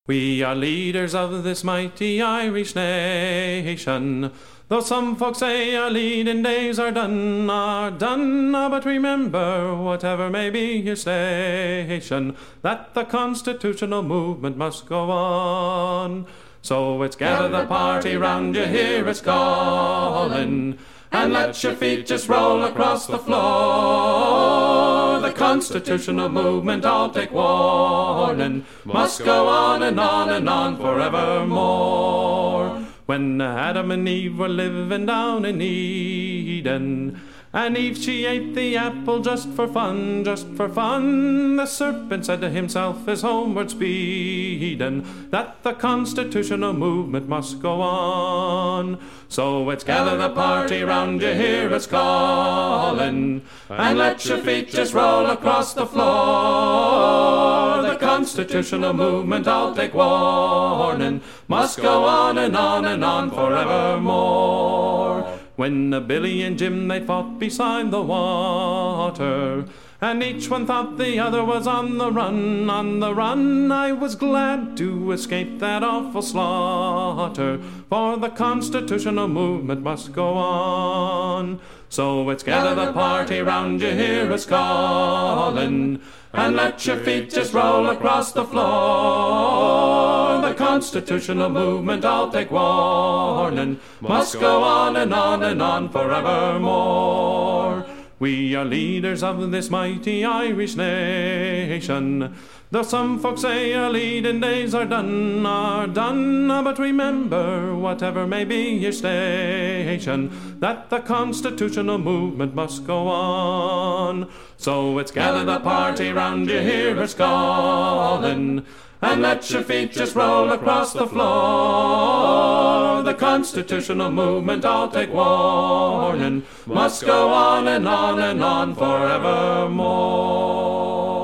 We are leaders of this mighty Irish nation. Though some folks say our leading days are done, but remember, whatever may be your station, that the constitutional movement must go on. So it's gather the party round you, hear it's calling, and let your feet just roll across the floor. The constitutional movement, all take warning, must go on and on and on forevermore. When Adam and Eve were living down in Eden, and Eve she ate the apple just for fun, the serpent said to himself as homeward speeding, that the constitutional movement must go on. So it's gather the party round you, hear it's calling, and let your feet just roll across the floor. The constitutional movement, all take warning, must go on and on and on forevermore. When Billy and Jim they fought beside the water, and each one thought the other was on the run, I was glad to escape that awful slaughter, for the constitutional movement must go on. So it's gather the party round you, hear it's calling, and let your feet just roll across the floor. The constitutional movement, all take warning, must go on and on and on forevermore. We are leaders of this mighty Irish nation. Though some folks say our leading days are done, but remember, whatever may be your station, that the constitutional movement must go on. So it's gather the party round you, hear it's calling, and let your feet just roll across the floor. The constitutional movement, all take warning, must go on and on and on forevermore.